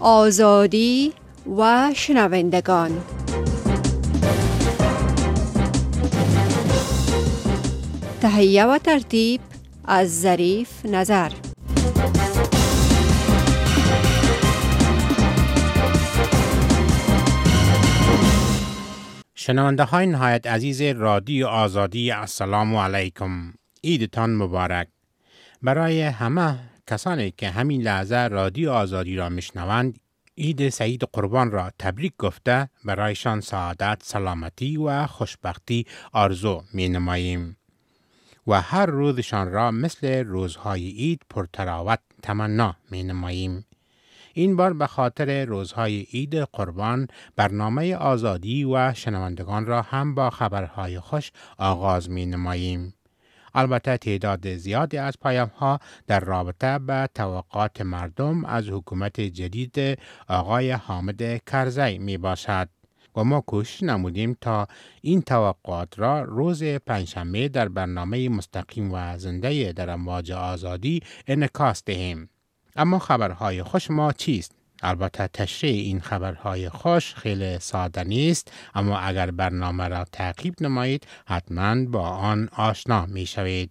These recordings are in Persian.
آزادی و شنوندگان. تهیه و ترتیب از ظریف نظر. شنونده های نهایت عزیز رادیو آزادی، السلام علیکم. عیدتان مبارک. برای همه کسانی که همین لحظه رادیو آزادی را میشنوند، عید سعید قربان را تبریک گفته برایشان سعادت، سلامتی و خوشبختی آرزو می نماییم و هر روزشان را مثل روزهای عید پرتراوت تمنا می نماییم. این بار به خاطر روزهای عید قربان برنامه آزادی و شنوندگان را هم با خبرهای خوش آغاز می نماییم. البته تعداد زیادی از پیام‌ها در رابطه به توقعات مردم از حکومت جدید آقای حامد کرزی می باشد و ما کوشش نمودیم تا این توقعات را روز پنجشنبه در برنامه مستقیم و زنده در امواج آزادی انعکاس دهیم. اما خبرهای خوش ما چیست؟ البته تشریح این خبرهای خوش خیلی ساده نیست، اما اگر برنامه را تعقیب نمایید حتما با آن آشنا می شوید.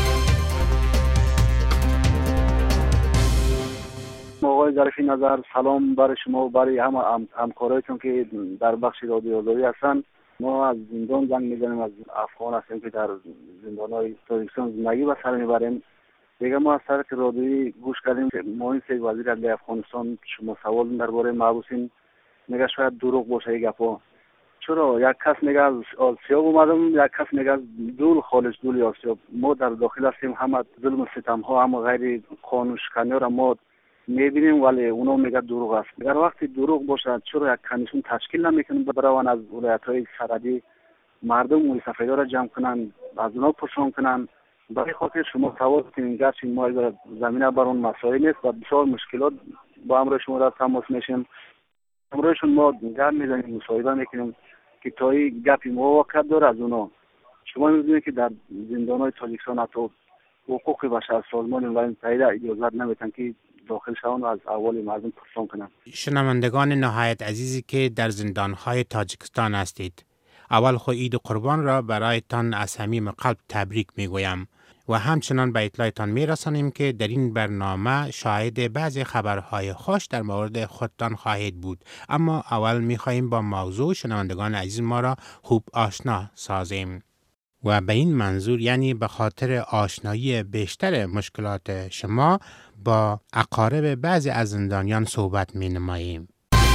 آقای ظریف نظر، سلام برای شما و برای همه همکارایتون که در بخش رادیو آزادی هستند. ما از زندان زنگ میزنیم، از افغان هستیم که در زندان‌های تاجیکستان زندگی به سر میبریم. دیگه ما از طریق رادیویی گوش کردیم که معین سید وزیر عدلیه افغانستان شما سوال درباره محبوسین، میگه شاید دروغ باشه این گپا. چرا یک کس میگه از آسیاب اومدم، یک کس میگه از دول خالص دول آسیاب. ما در داخل هستیم، همه ظلم و ستم ها، همه غیر قانون شکنی را ما میبینیم، ولی اونا میگه دروغ است. در وقتی دروغ باشه چرا یک کمیسیون تشکیل نمیکنن بروان از ولایت‌های سرحدی مردم موی سفیدا را جمع کنن، از اونا پرسان کنن؟ برای خاطر شما سوال کنیم، گرچه ما زمینه بر اون مسائل نیست و بسیار مشکلات با امروز شما را تماس میشیم. امروزشون ما گپ میزنیم، مصاحبه میکنیم که تا این گپی موقعیت داره از اونا. شما میدونید که در زندان‌های تاجیکستان حتی حقوق بشر سازمان ملل متحد اجازه نمیدن که داخل شوند و از احوال مردم پرسان کنند. شنوندگان نهایت عزیزی که در زندان‌های تاجیکستان هستید، اول خو عید قربان را برایتان از صمیم قلب تبریک میگویم و همچنان به اطلاعتان میرسانیم که در این برنامه شاهد بعضی خبرهای خوش در مورد خودتان خواهید بود. اما اول میخواهیم با موضوع شنوندگان عزیز ما را خوب آشنا سازیم و به این منظور، یعنی به خاطر آشنایی بیشتر مشکلات شما، با اقارب بعضی از زندانیان صحبت می نماییم.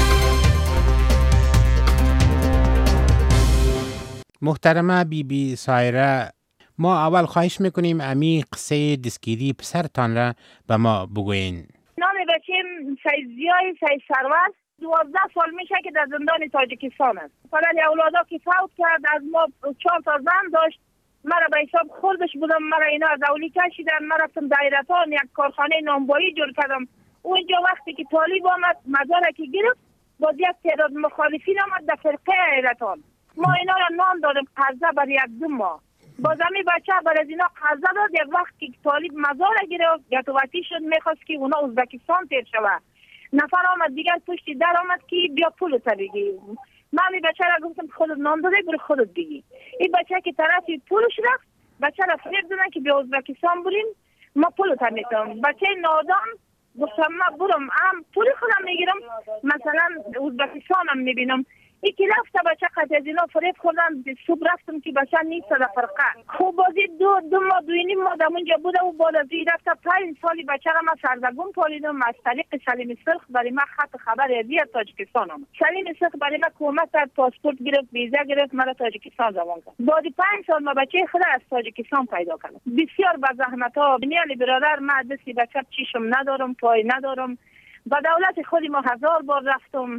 محترمه بی سایره، ما اول خواهش میکنیم امی قصه دستگیری پسرتان را به ما بگوین. نام بچیم سیزیای سیز سرور، 12 سال میشه که در زندان تاجیکستان است. فلان اولادا که فوت کرد، از ما 4 تا زن داشت. مرا به حساب خودش بودم، مرا اینا از اولی کشیدن، من رفتم دایرتان یک کارخانه نانبایی جور کردم. اونجا وقتی که طالب آمد مزاره که گرفت، باز یک تعداد مخالفین آمد در فرقه ایرتان. ما اینا را نام دادم قرضه بر 1-2 ماه. باز همی بچه بر از اینا قرضه داد. یک وقت که طالب مزاره گرفت گتواتی شد، میخواست که اونا ازبکستان تیر شوه. نفر آمد دیگر پشت در آمد که بیا پول تا بگی. من این بچه را گفتم خودت نام داده برو خودت بگی. این بچه که طرفی پولش رفت، بچه را فریب دادن که بیا ازبکستان بریم ما پول تا میتونم. بچه نادان گفتم من برم هم پول خودم میگیرم، مثلا ازبکستان هم میبینم. یکی رفته بچه قطع از اینا فریب خوردن. صبح رفتم که بچه نیست در فرقه. خوب بازی 2 ماه 2.5 ماه در اونجا بوده و بعد از این رفته 5 سالی بچه را من سردرگم پالیدم. از طریق سلیم سرخ برای من خط خبر ازی از تاجیکستان آمد. سلیم سرخ برای من کمک کرد، پاسپورت گرفت، ویزا گرفت، مرا تاجیکستان روان کرد. بعد 5 سال ما بچه خود از تاجیکستان پیدا کردم. بسیار با زحمت ها. میان برادر من دستی بچه چیشم ندارم، پای ندارم. با دولت خودی ما 1000 بار رفتم.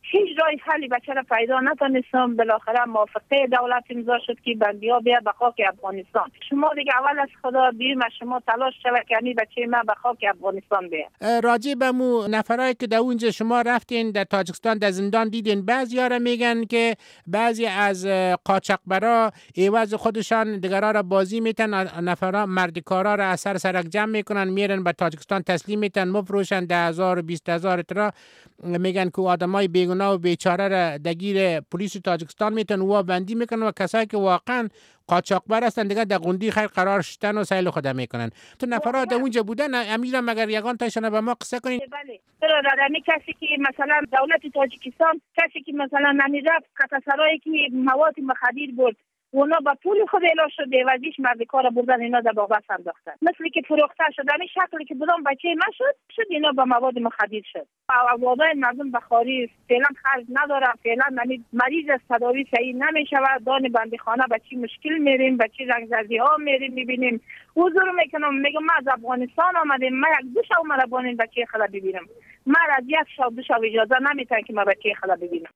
هیچ راه حلی بچه را پیدا نتونستم. بالاخره موافقه دولت امضا شد که بندی‌ها بیا به خاک افغانستان. شما دیگه اول از خدا بیم از شما تلاش شود که همین بچه ما به خاک افغانستان بیا. راجع به مو نفرایی که در اونجا شما رفتین در تاجیکستان در زندان دیدین، بعضیا را میگن که بعضی از قاچاقبرا عوض خودشان دیگرا را بازی میتن، نفرا مردکارا را از سر سرک جمع میکنن میرن به تاجیکستان تسلیم میتن، مفروشن 10,000 و 20,000 ترا. میگن که آدمای بیگناه و بیچاره را درگیر پلیس تاجیکستان میتن و بندی میکنن و کسایی که واقعا قاچاقبر هستن دیگه در گوندی خیر قرار شدن و سیل خود میکنن. تو نفرات اونجا بودن امیرا مگر یگان تاشون به ما قصه کنین؟ بله برادرمی کسی که مثلا دولت تاجیکستان کسی که مثلا نمیرفت قطعسرایی که مواد مخدر بود اونا با پول خود اعلام شده وزیش مرد کار بردن اینا در باغ انداختن، مثل که فروخته شد همین شکلی که بودم بچه من شد اینا با مواد مخدر شد. اوادای مردم بخاری فعلا خرج نداره، فعلا مریض از تداوی صحیح نمیشه و دان بندی خانه بچی مشکل میریم، بچی رنگ زردی ها میریم میبینیم. حضور میکنم میگم من از افغانستان آمدیم، من یک دو شب مرا بانین بچه خلا ببینم، من از یک شب دو شب اجازه نمیتونم که من بچه خلا ببینم.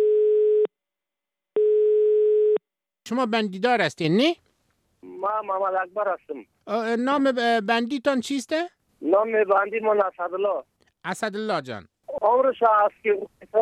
شما بندیدار هستین نه؟ ما محمد اکبر هستم. نام بندیتان چیسته؟ نام بندی من اسدالله. اسدالله جان. عمرش است که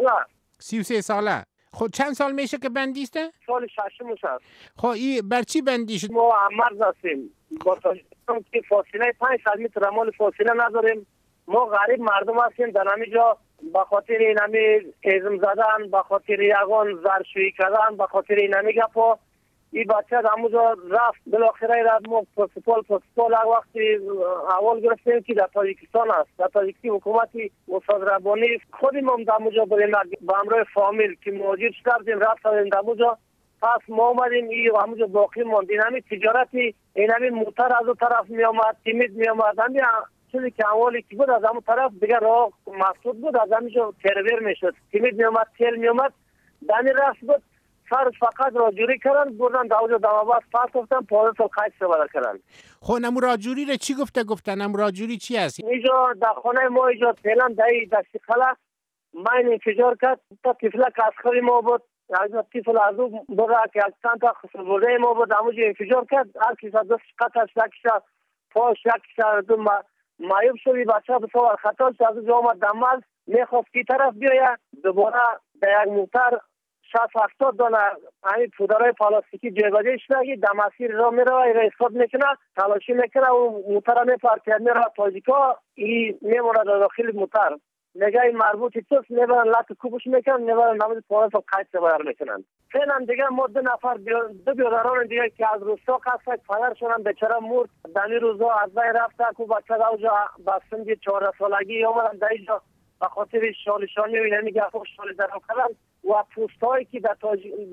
33 ساله. خود چند سال میشه که بندیسته؟ سال ششم است. خب این بر چی بندی شد؟ ما مرز هستیم. با تاجیکستان که فاصله 500 متر مال فاصله نداریم. ما غریب مردم هستیم در همینجا به خاطر اینمی ازم زدن، به خاطر یگان زرشویی کردن، به خاطر اینمی گپا این بچه همونجا رفت. بالاخره رفت ما پرسپال وقتی اول گرفتیم که در تاجیکستان است. در تاجیکستان حکومتی استاد ربانی خودیم هم در همونجا بریم با همراه فامیل که مهاجر شدیم رفتیم در همونجا. پس ما اومدیم این همونجا باقی ماندیم. همین تجارتی اینمی موتر از اون طرف می آمد، تیمید می آمد، همین چیزی که اولی که بود از همون طرف دیگه راه مسدود بود، از همینجا ترور میشد، تیمید می آمد، تیل می آمد، دانی رفت بود. سر فقط راجوری کردن بردن داوجا دماوات پاس گفتن پلیس رو قید سوار کردن. خب نمو راجوری رو چی گفتن؟ نمو راجوری چی هست؟ اینجا در خانه ما اینجا فعلا دستی خلا من انفجار کرد تا طفلک عسکری ما بود، از طفل از او برا که از چند تا خسربرده ما بود همونجا انفجار کرد. هر کسی دست قطعش لکشا پاش لکشا دو مایوب شدی بچه بسوار خطا شد. از اونجا آمد دمال میخواست کی طرف بیاید دوباره در یک موتر 60-70 دلار همین پودرهای پلاستیکی جیباجی شده در مسیر را میره ایستاد میکنه تلاشی میکنه و موتر میپرکه میره تاجیکا این میمونه در داخل موتر میگه این مربوطی توست میبرن لط کوبش میکنن میبرن نمید پالیس رو قید سوار میکنن. فعلا دیگه ما دو نفر دو بیادران دیگه که از روستا قصد پدر شدن بیچاره مرد دنی روزا از بین رفته که بچه دوجا بسنج 14 سالگی آمدن در اینجا به خاطر شالشانی و اینمی گفت شال درام کردن و پوستایی که در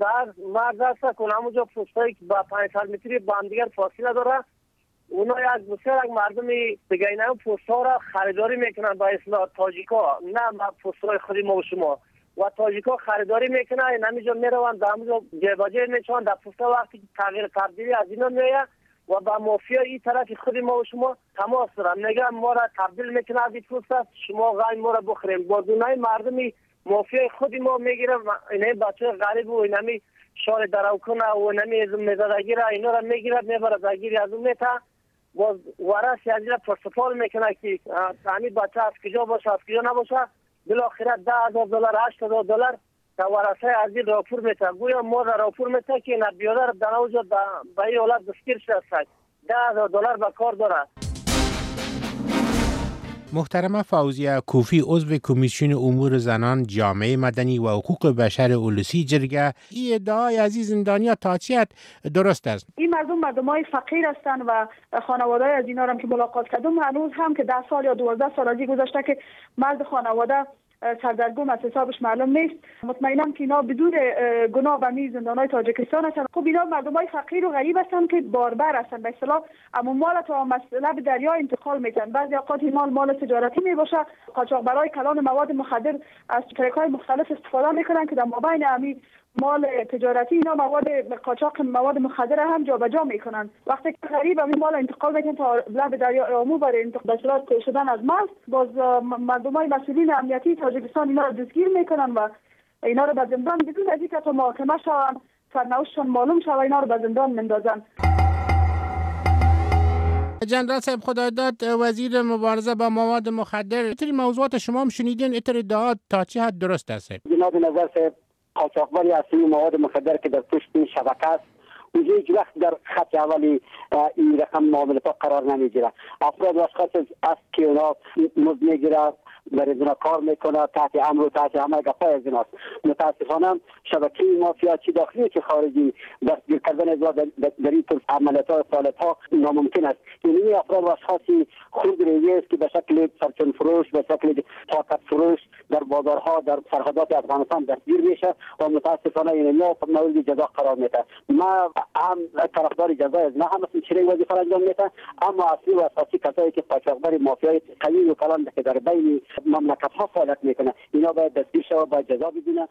مرز هست که همونجا پوستایی که با 500 متری با هم دیگر فاصله داره اونا یک بسیار یک مردمی دیگه اینا پوستا را خریداری میکنن با اصلاح تاجیکا، نه پوستای خودی ما و شما و تاجیکا خریداری میکنن اینجا میرون در همونجا جیباجی میچوان در پوستا وقتی تغییر تبدیلی از اینا میاد و با مافیا این طرف خود ما و شما تماس دارن میگن ما را تبدیل میکنه از این پوستا شما غیر ما را بخوریم با دونای مردمی مافیا خودی ما میگیره اینه بچه غریب و اینمی شال دراوکنه و اینمی مزدگیره اینا را میگیره میبره درگیری از اون میتا باز ورش از این پرسپال میکنه که همین بچه از کجا باشه از کجا نباشه بالاخره $10,000 $8,000 تا ورسه از این راپور میتا گویا ما را راپور میتا که نبیادر در اوجا به این حالت دستگیر شده $10,000 به کار داره. محترمه فوزیه کوفی عضو کمیسیون امور زنان جامعه مدنی و حقوق بشر اولوسی جرگه این ادعای از این زندانیا تاچیت درست است؟ این مردمای فقیر هستند و خانواده‌ای از اینا هم که ملاقات کردم هنوز هم که 10 سال یا 12 سال از گذشته که مرد خانواده سردرگم از حسابش معلوم نیست. مطمئنم که اینا بدون گناه به می زندانهای تاجیکستان هستن. خب اینا مردمای فقیر و غریب هستن که باربر هستن به اصطلاح اما مال تو مسئله به دریا انتقال میتن. بعضی اوقات مال تجارتی می باشه. قاچاقبرای کلان مواد مخدر از طریق‌های مختلف استفاده میکنن که در مابین همین مال تجارتی اینا قاچاق مواد مخدر هم جابجا میکنن. وقتی که غریب همین مال انتقال میکنن تا لب دریا عمو برای انتقال شدن از مرز باز مردمای مسئولین امنیتی تاجیکستان اینا رو دستگیر میکنن و اینا رو به زندان بدون از اینکه تو محاکمه شوند سرنوشتشان معلوم شوه اینا رو به زندان میندازن. جنرال صاحب خداداد، وزیر مبارزه با مواد مخدر، اینطوری موضوعات شما هم شنیدین، اینطوری ادعاات تا چه حد درست است؟ جناب نظر صاحب، قاچاقبری اصلی مواد مخدر که در پشت این شبکه است اونجا هیچ وقت در خط اولی این رقم معاملات قرار نمیگیره. افراد و اشخاص است که اونا مزد میگیره، در اینا کار میکنه، تحت امر و تحت همه گپای از ایناست. متاسفانه شبکه مافیا چی داخلی چه خارجی دستگیر کردن از در این طور عملیات ها سالها ناممکن است. این افراد و اشخاصی خود ریزی است که به شکل سرچن فروش، به شکل طاقت فروش در بازارها در سرحدات افغانستان دستگیر میشه و متاسفانه این مورد جزا قرار میده. ما هم طرفدار جزای از نه هم چنین وظیفه انجام میده، اما اصلی و اساسی کسایی که قاچاقبر مافیای قوی و کلان که در بین مملکت ها فعالیت میکنه اینا باید دستگیر شود و باید جزا ببینه.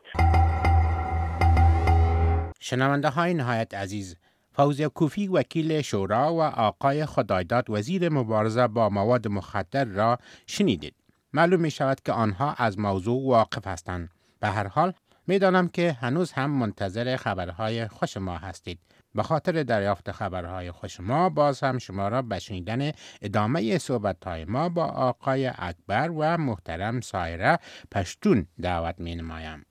شنونده های نهایت عزیز، فوزیه کوفی وکیل شورا و آقای خدایداد وزیر مبارزه با مواد مخدر را شنیدید. معلوم می شود که آنها از موضوع واقف هستند. به هر حال می دانم که هنوز هم منتظر خبرهای خوش ما هستید. به خاطر دریافت خبرهای خوش ما باز هم شما را به شنیدن ادامه صحبت‌های ما با آقای اکبر و محترم سایره پشتون دعوت می نمایم.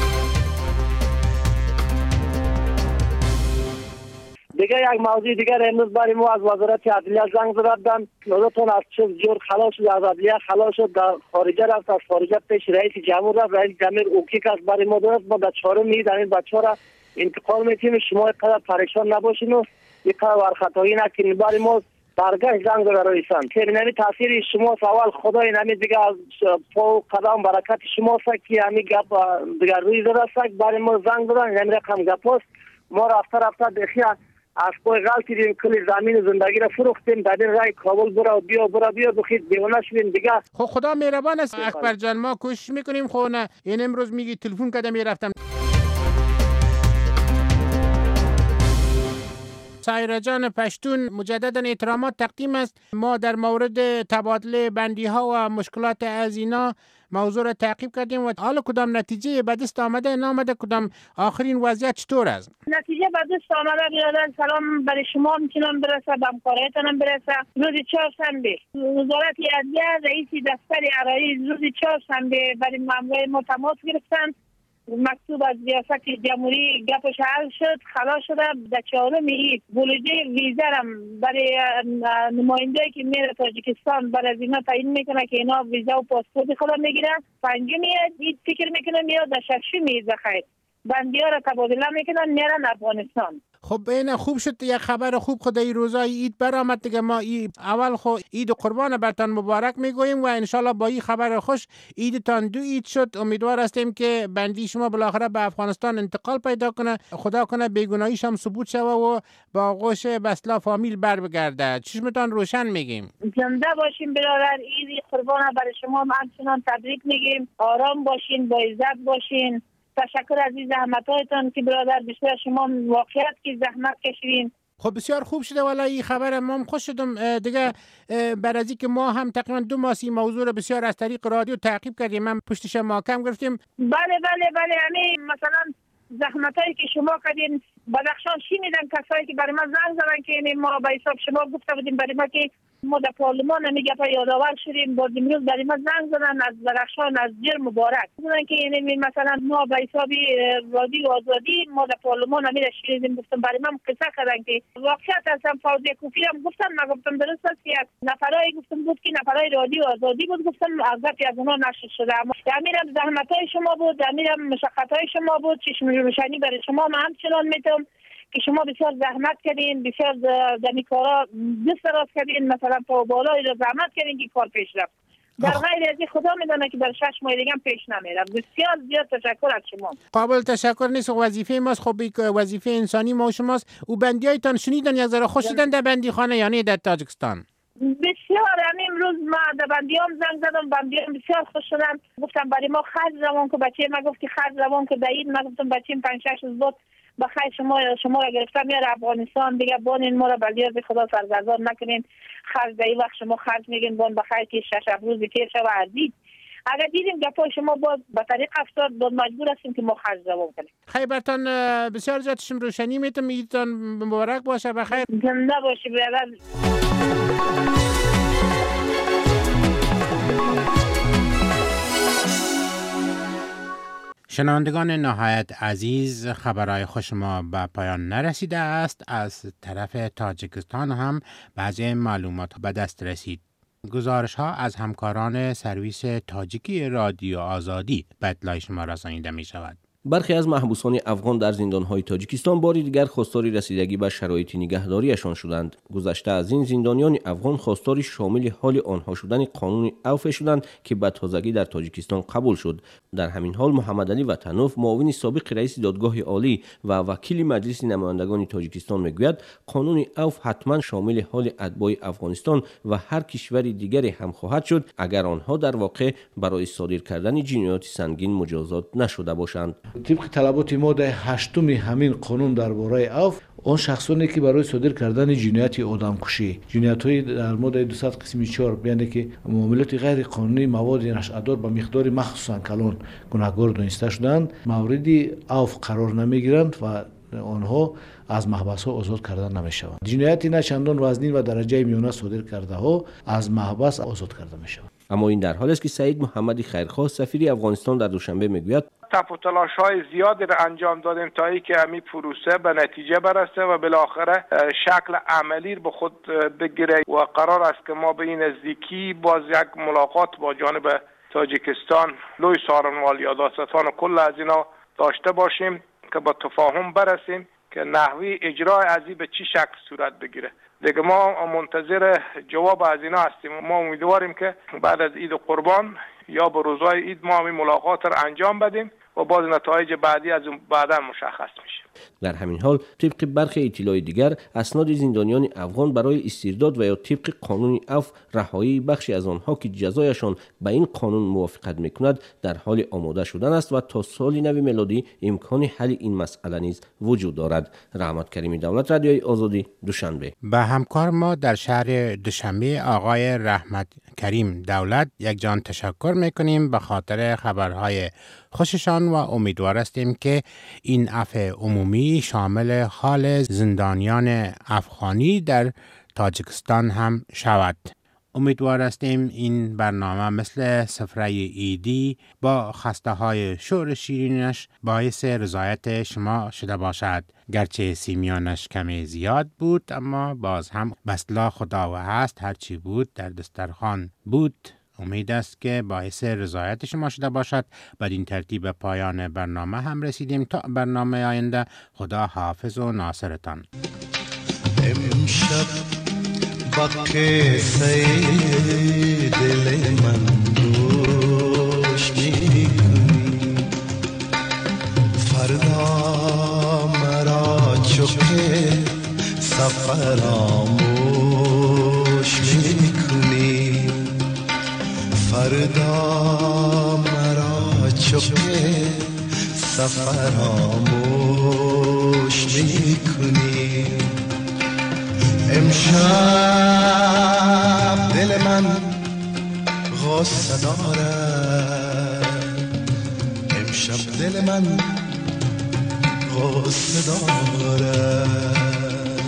دیگه یک موضوع دیگر امروز برای ما از وزارت عدلیه زنگ زدن. نوزتون از چیز جور خلاص شد، از عدلیه خلاص شد، در خارجه رفت، از خارجه پیش رئیس جمهور رفت. رئیس جمهور اوکی که برای ما درست ما در چهارم میدیم این بچه را انتقال میتیم. شما اینقدر پریشان نباشین و اینقدر ورخطایی نکنین. برای ما برگشت زنگ زده رئیسان که نمی تاثیر شما سوال خدای نمی دیگه از پا قدم برکت شما است که همین گپ دیگه روی زده است. برای ما زنگ زدن نمی رقم گپ است. ما رفته بخیر از پای غلطی دیم کلی زمین زندگی را فروختیم، در این رای کابل برا بیا بخید دیوانه شویم دیگه. خب خدا مهربان است اکبر جان، ما کوشش میکنیم. خب نه این امروز میگی تلفن کردم میرفتم. سایره جان پشتون، مجددا احترامات تقدیم است. ما در مورد تبادله بندی ها و مشکلات از اینا موضوع را تعقیب کردیم و حالا کدام نتیجه به دست آمده نامده، کدام آخرین وضعیت چطور است؟ نتیجه به دست آمده برادر سلام برای شما میتونم برسه، به همکارایتانم برسه. روز چهارشنبه وزارت عدلیه رئیس دفتر عراقی روز چهارشنبه برای مامورای ما تماس گرفتن، مکتوب از ریاست جمهوری گپش حل شد، خلاص شده. در چهارم عید بودجه ویزا هم برای نماینده‌ای که میره تاجیکستان برای از اینا تعیین میکنه که اینا ویزا و پاسپورت خود میگیرن. پنجم عید فکر میکنم یا در ششم عید خیر بندی‌ها را تبادله میکنن میرن افغانستان. خب این خوب شد، یک خبر خوب خدای روزای عید برآمد دیگه. ما اول خو عید و قربان برتان مبارک میگوییم و انشالله با این خبر خوش عیدتان دو عید شد. امیدوار هستیم که بندی شما بالاخره به افغانستان انتقال پیدا کنه، خدا کنه بیگناهیش هم ثبوت شوه و با آغوش بسلا فامیل بر بگرده. چشمتان روشن میگیم. زنده باشین برادر، عید قربان برای شما همچنان تبریک میگیم. آرام باشین، با عزت باشین. تشکر از این زحمت‌هایتان که برادر بیشتر شما واقعیت که زحمت کشیدین. خب بسیار خوب شده والا این خبر ما خوش شدم دیگه. بر از که ما هم تقریبا 2 ماه این موضوع رو بسیار از طریق رادیو تعقیب کردیم، من پشتش محکم گرفتیم. بله همین مثلا زحمتایی که شما کردین بدخشان شنیدن کسایی که برای ما زنگ زدن که ما به حساب شما گفته بودیم برای ما که ما در پارلمان میگه یادآور شدیم. باز امروز برای ما زنگ زدن از درخشان از جر مبارک بودن که یعنی مثلا ما به حساب رادیو آزادی ما در پارلمان میره شنیدیم. گفتم برای من قصه کردن که واقعیت هستم. فوزیه کوفی هم گفتم، من گفتم درست است که نفرای گفتم بود که نفرای رادیو آزادی بود. گفتم عزت از اونها نشد شده، اما امیرم زحمتای شما بود، امیرم مشقتای شما بود. چشم روشنی برای شما من همچنان میتونم که شما بسیار زحمت کردین، بسیار در این کارا دست راست کردین، مثلا پا بالایی رو زحمت کردین که کار پیش رفت. در غیر از این خدا میدونه که در 6 ماه دیگه پیش نمیره. بسیار زیاد تشکر از شما. قابل تشکر نیست، وظیفه ماست. خب وظیفه انسانی ما شماست. او بندیایتان شنیدن یک ذره خوش شدن در بندی خانه یعنی در تاجیکستان؟ بسیار امروز ما در بندیام زنگ زدم، بندیام بسیار خوش شدن. گفتم برای ما خرج روان که بچه ما گفتی خرج روان که دعید. من گفتم بچه‌م 5-6 روز بود بخیر شما را گرفتم میاره افغانستان دیگه. بانین ما را بلیاز خدا سرگردان نکنین. خرج در این وقت شما خرج میگین بان بخیر که 6 روزی تیر شو عزیز. اگر دیدیم گپای شما باز به طریق افتاد باز مجبور هستیم که ما خرج جواب کنیم. خیبرتان بسیار جاتشم روشنی میتم. ایدتان مبارک باشه. بخیر. زنده باشی برادر. شنوندگان نهایت عزیز، خبرهای خوش ما به پایان نرسیده است. از طرف تاجیکستان هم بعضی معلومات به دست رسید. گزارش ها از همکاران سرویس تاجیکی رادیو آزادی به اطلاع شما رسانیده می شود. برخی از محبوسان افغان در زندان‌های تاجیکستان باری دیگر خواستار رسیدگی به شرایط نگهداریشان شدند. گذشته از این زندانیان افغان خواستار شامل حال آنها شدن قانون عفو شدند که به تازگی در تاجیکستان قبول شد. در همین حال محمد علی وطنوف، معاون سابق رئیس دادگاه عالی و وکیل مجلس نمایندگان تاجیکستان میگوید قانون عفو حتما شامل حال اتباع افغانستان و هر کشور دیگری هم خواهد شد اگر آنها در واقع برای صادر کردن جنایات سنگین مجازات نشده باشند. طبق طلبات ماده 8 همین قانون درباره عفو، اون شخصانی که برای صادر کردن جنایت آدمکشی، جنایت‌های در ماده 200 قسم 4 بیانه که معاملات غیر قانونی مواد نشأت‌دار به مقدار مخصوصاً کلان گناهکار دانسته شدند، مورد عفو قرار نمیگیرند و آنها از محبس ها آزاد کردن نمیشوند. جنایتی نه چندان وزنین و درجه میانه صادر کرده ها از محبس آزاد کرده میشوند. اما این در حالی است که سعید محمدی خیرخواه، سفیر افغانستان در دوشنبه میگوید تف و تلاش‌های زیادی را انجام دادیم تا اینکه همین پروسه به نتیجه برسه و بالاخره شکل عملی به خود بگیره و قرار است که ما به این نزدیکی باز یک ملاقات با جانب تاجیکستان، لوی سارنوال یا دادستان و کل از اینا داشته باشیم که با تفاهم برسیم که نحوی اجرای ازی به چی شکل صورت بگیره. دیگه ما منتظر جواب از اینا هستیم. ما امیدواریم که بعد از عید قربان یا به روزهای عید ما همین ملاقات را انجام بدیم و باز نتایج بعدی از اون بعدا مشخص میشه. در همین حال طبق برخی اطلاع دیگر اسناد زندانیان افغان برای استرداد و یا طبق قانون عفو رهایی بخشی از آنها که جزایشان به این قانون موافقت میکند در حال آماده شدن است و تا سال نو میلادی امکان حل این مسئله نیز وجود دارد. رحمت کریمی، دولت رادیوی آزادی، دوشنبه. به همکار ما در شهر دوشنبه آقای رحمت کریم دولت یک جان تشکر میکنیم به خاطر خبرهای خوششان و امیدوار هستیم که این عفو عمومی شامل حال زندانیان افغانی در تاجیکستان هم شود. امیدوار هستیم این برنامه مثل سفره ایدی با خسته های شور شیرینش باعث رضایت شما شده باشد. گرچه سیمیانش کمی زیاد بود اما باز هم بسلا خدا و هست، هرچی بود در دسترخوان بود. امید است که باعث رضایت شما شده باشد. بدین ترتیب پایان برنامه هم رسیدیم. تا برنامه آینده، خدا حافظ و ناصرتان. امشب با کیسه دل من دوش میکنی، فردا مرا چوکه سفر آموش میکنی، فردا مرا چوکه سفر آموش میکنی. امشب دل من غصه دارد، امشب دل من غصه دارد،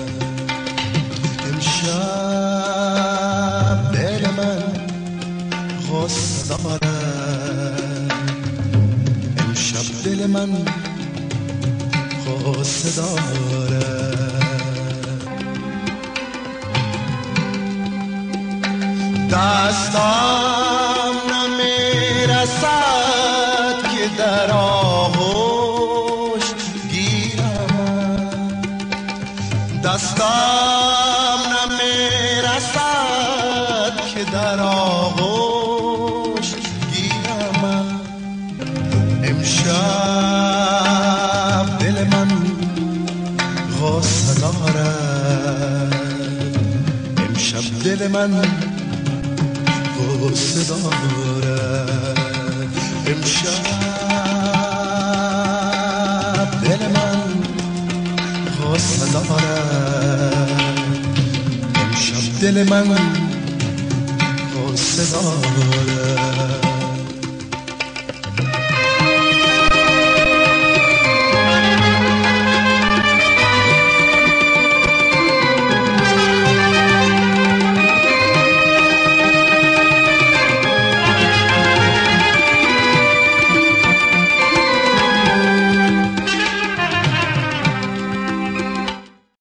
امشب دل من غصه دارد، امشب دل من غصه دارد. دستم نمیرسد که در آغوش گیرم، دستم نمیرسد که در آغوش گیرم. امشب دل من غصه دارد، امشب دل من غصه دارد، امشب دل من غصه دارد، امشب دل من غصه دارد.